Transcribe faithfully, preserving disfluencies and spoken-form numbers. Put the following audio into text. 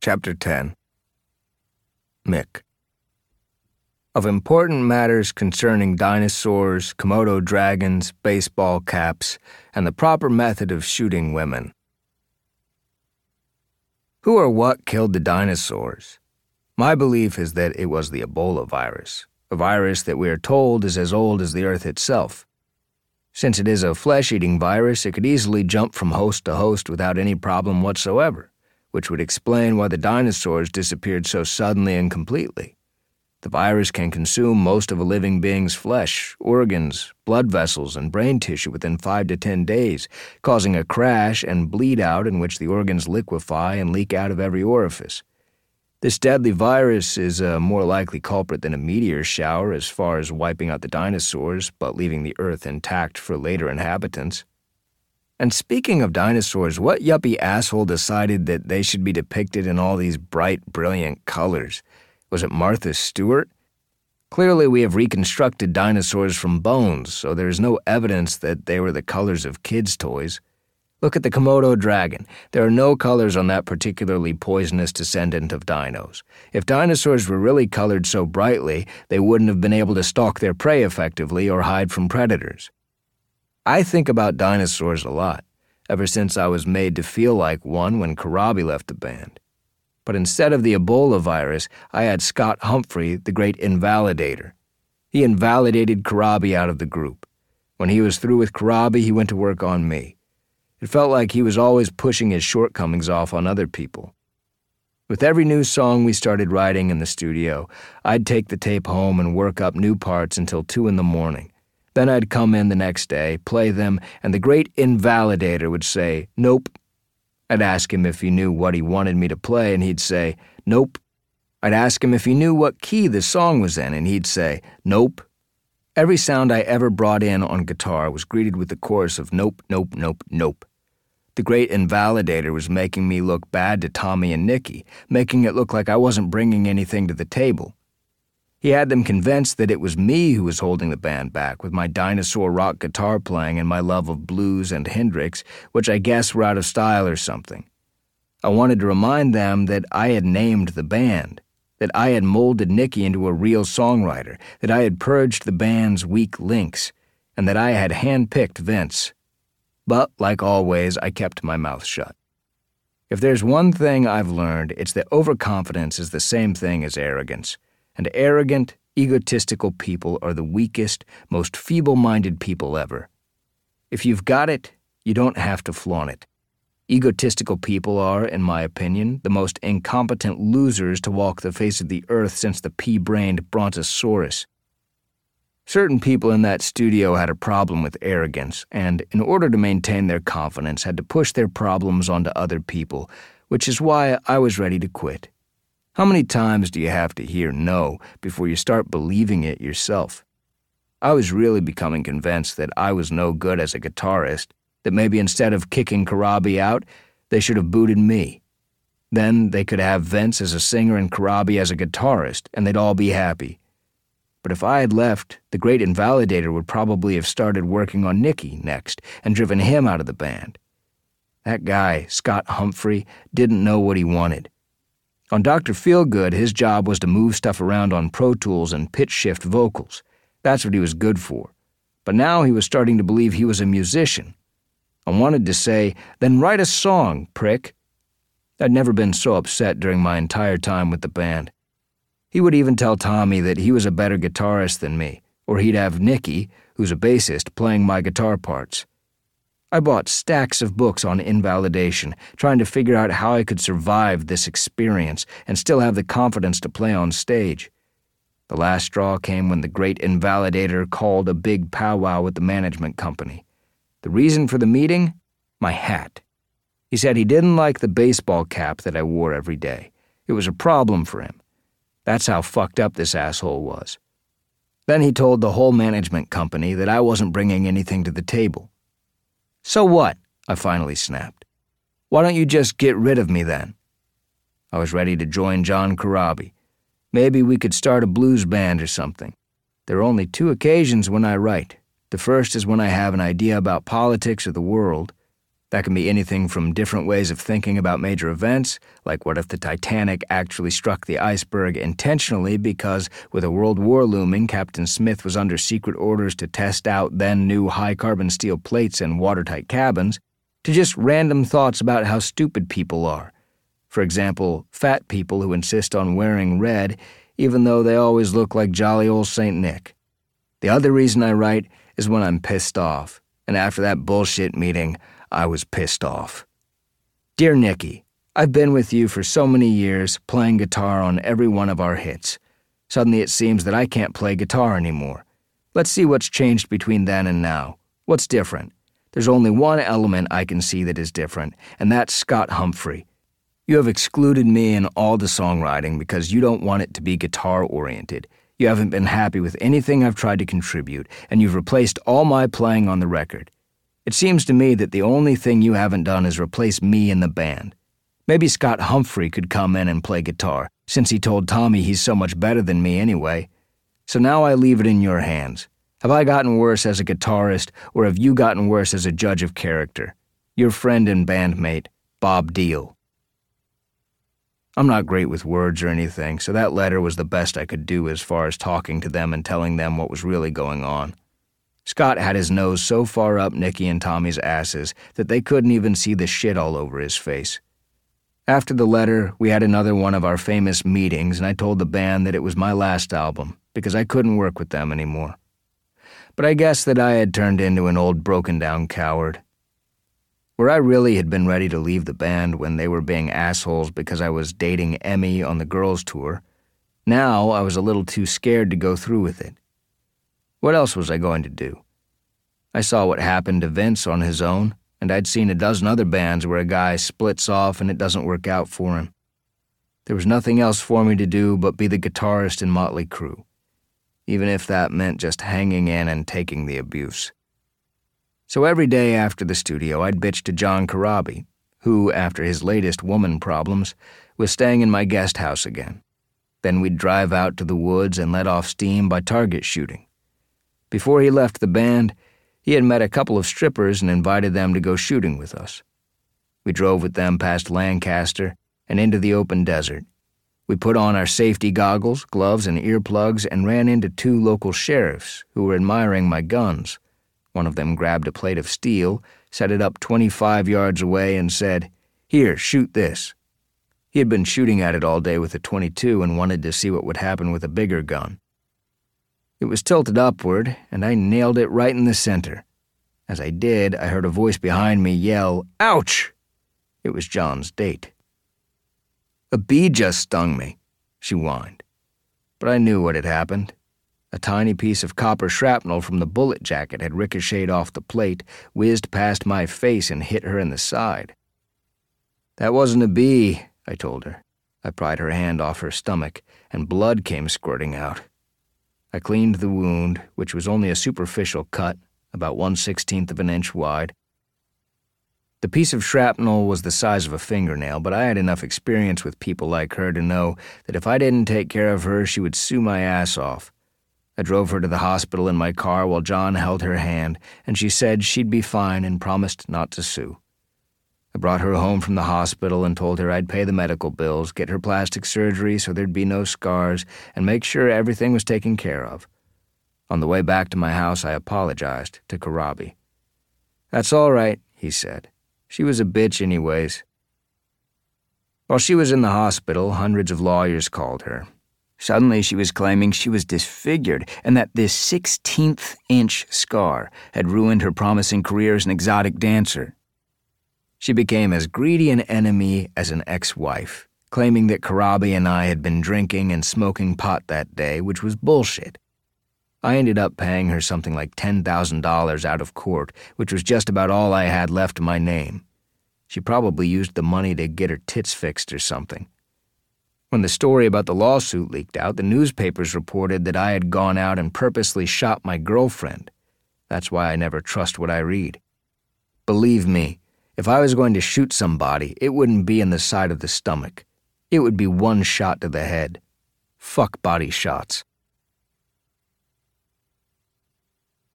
Chapter ten. Mick. Of important matters concerning dinosaurs, Komodo dragons, baseball caps, and the proper method of shooting women. Who or what killed the dinosaurs? My belief is that it was the Ebola virus, a virus that we are told is as old as the Earth itself. Since it is a flesh-eating virus, it could easily jump from host to host without any problem whatsoever, which would explain why the dinosaurs disappeared so suddenly and completely. The virus can consume most of a living being's flesh, organs, blood vessels, and brain tissue within five to ten days, causing a crash and bleed out in which the organs liquefy and leak out of every orifice. This deadly virus is a more likely culprit than a meteor shower as far as wiping out the dinosaurs, but leaving the Earth intact for later inhabitants. And speaking of dinosaurs, what yuppie asshole decided that they should be depicted in all these bright, brilliant colors? Was it Martha Stewart? Clearly we have reconstructed dinosaurs from bones, so there is no evidence that they were the colors of kids' toys. Look at the Komodo dragon. There are no colors on that particularly poisonous descendant of dinos. If dinosaurs were really colored so brightly, they wouldn't have been able to stalk their prey effectively or hide from predators. I think about dinosaurs a lot, ever since I was made to feel like one when Corabi left the band. But instead of the Ebola virus, I had Scott Humphrey, the great invalidator. He invalidated Corabi out of the group. When he was through with Corabi, he went to work on me. It felt like he was always pushing his shortcomings off on other people. With every new song we started writing in the studio, I'd take the tape home and work up new parts until two in the morning. Then I'd come in the next day, play them, and the great invalidator would say, "Nope." I'd ask him if he knew what he wanted me to play, and he'd say, "Nope." I'd ask him if he knew what key the song was in, and he'd say, "Nope." Every sound I ever brought in on guitar was greeted with the chorus of nope, nope, nope, nope. The great invalidator was making me look bad to Tommy and Nikki, making it look like I wasn't bringing anything to the table. He had them convinced that it was me who was holding the band back with my dinosaur rock guitar playing and my love of blues and Hendrix, which I guess were out of style or something. I wanted to remind them that I had named the band, that I had molded Nikki into a real songwriter, that I had purged the band's weak links, and that I had handpicked Vince. But, like always, I kept my mouth shut. If there's one thing I've learned, it's that overconfidence is the same thing as arrogance. And arrogant, egotistical people are the weakest, most feeble-minded people ever. If you've got it, you don't have to flaunt it. Egotistical people are, in my opinion, the most incompetent losers to walk the face of the earth since the pea-brained Brontosaurus. Certain people in that studio had a problem with arrogance, and in order to maintain their confidence, had to push their problems onto other people, which is why I was ready to quit. How many times do you have to hear no before you start believing it yourself? I was really becoming convinced that I was no good as a guitarist, that maybe instead of kicking Corabi out, they should have booted me. Then they could have Vince as a singer and Corabi as a guitarist, and they'd all be happy. But if I had left, the great invalidator would probably have started working on Nikki next and driven him out of the band. That guy, Scott Humphrey, didn't know what he wanted. On Doctor Feelgood, his job was to move stuff around on Pro Tools and pitch-shift vocals. That's what he was good for. But now he was starting to believe he was a musician. I wanted to say, "Then write a song, prick." I'd never been so upset during my entire time with the band. He would even tell Tommy that he was a better guitarist than me, or he'd have Nikki, who's a bassist, playing my guitar parts. I bought stacks of books on invalidation, trying to figure out how I could survive this experience and still have the confidence to play on stage. The last straw came when the great invalidator called a big powwow with the management company. The reason for the meeting? My hat. He said he didn't like the baseball cap that I wore every day. It was a problem for him. That's how fucked up this asshole was. Then he told the whole management company that I wasn't bringing anything to the table. "So what?" I finally snapped. "Why don't you just get rid of me then?" I was ready to join John Corabi. Maybe we could start a blues band or something. There are only two occasions when I write. The first is when I have an idea about politics or the world. That can be anything from different ways of thinking about major events, like what if the Titanic actually struck the iceberg intentionally because, with a world war looming, Captain Smith was under secret orders to test out then-new high-carbon steel plates in watertight cabins, to just random thoughts about how stupid people are. For example, fat people who insist on wearing red even though they always look like jolly old Saint Nick. The other reason I write is when I'm pissed off, and after that bullshit meeting, I was pissed off. Dear Nikki, I've been with you for so many years, playing guitar on every one of our hits. Suddenly it seems that I can't play guitar anymore. Let's see what's changed between then and now. What's different? There's only one element I can see that is different, and that's Scott Humphrey. You have excluded me in all the songwriting because you don't want it to be guitar-oriented. You haven't been happy with anything I've tried to contribute, and you've replaced all my playing on the record. It seems to me that the only thing you haven't done is replace me in the band. Maybe Scott Humphrey could come in and play guitar, since he told Tommy he's so much better than me anyway. So now I leave it in your hands. Have I gotten worse as a guitarist, or have you gotten worse as a judge of character? Your friend and bandmate, Bob Deal. I'm not great with words or anything, so that letter was the best I could do as far as talking to them and telling them what was really going on. Scott had his nose so far up Nicky and Tommy's asses that they couldn't even see the shit all over his face. After the letter, we had another one of our famous meetings, and I told the band that it was my last album because I couldn't work with them anymore. But I guess that I had turned into an old broken-down coward. Where I really had been ready to leave the band when they were being assholes because I was dating Emmy on the girls' tour, now I was a little too scared to go through with it. What else was I going to do? I saw what happened to Vince on his own, and I'd seen a dozen other bands where a guy splits off and it doesn't work out for him. There was nothing else for me to do but be the guitarist in Motley Crue, even if that meant just hanging in and taking the abuse. So every day after the studio, I'd bitch to John Corabi, who, after his latest woman problems, was staying in my guest house again. Then we'd drive out to the woods and let off steam by target shooting. Before he left the band, he had met a couple of strippers and invited them to go shooting with us. We drove with them past Lancaster and into the open desert. We put on our safety goggles, gloves, and earplugs and ran into two local sheriffs who were admiring my guns. One of them grabbed a plate of steel, set it up twenty-five yards away, and said, "Here, shoot this." He had been shooting at it all day with a twenty-two and wanted to see what would happen with a bigger gun. It was tilted upward, and I nailed it right in the center. As I did, I heard a voice behind me yell, "Ouch!" It was John's date. "A bee just stung me," she whined. But I knew what had happened. A tiny piece of copper shrapnel from the bullet jacket had ricocheted off the plate, whizzed past my face, and hit her in the side. "That wasn't a bee," I told her. I pried her hand off her stomach, and blood came squirting out. I cleaned the wound, which was only a superficial cut, about one-sixteenth of an inch wide. The piece of shrapnel was the size of a fingernail, but I had enough experience with people like her to know that if I didn't take care of her, she would sue my ass off. I drove her to the hospital in my car while John held her hand, and she said she'd be fine and promised not to sue. I brought her home from the hospital and told her I'd pay the medical bills, get her plastic surgery so there'd be no scars, and make sure everything was taken care of. On the way back to my house, I apologized to Corabi. "That's all right," he said. "She was a bitch anyways." While she was in the hospital, hundreds of lawyers called her. Suddenly she was claiming she was disfigured and that this sixteenth-inch scar had ruined her promising career as an exotic dancer. She became as greedy an enemy as an ex-wife, claiming that Corabi and I had been drinking and smoking pot that day, which was bullshit. I ended up paying her something like ten thousand dollars out of court, which was just about all I had left to my name. She probably used the money to get her tits fixed or something. When the story about the lawsuit leaked out, the newspapers reported that I had gone out and purposely shot my girlfriend. That's why I never trust what I read. Believe me, if I was going to shoot somebody, it wouldn't be in the side of the stomach. It would be one shot to the head. Fuck body shots.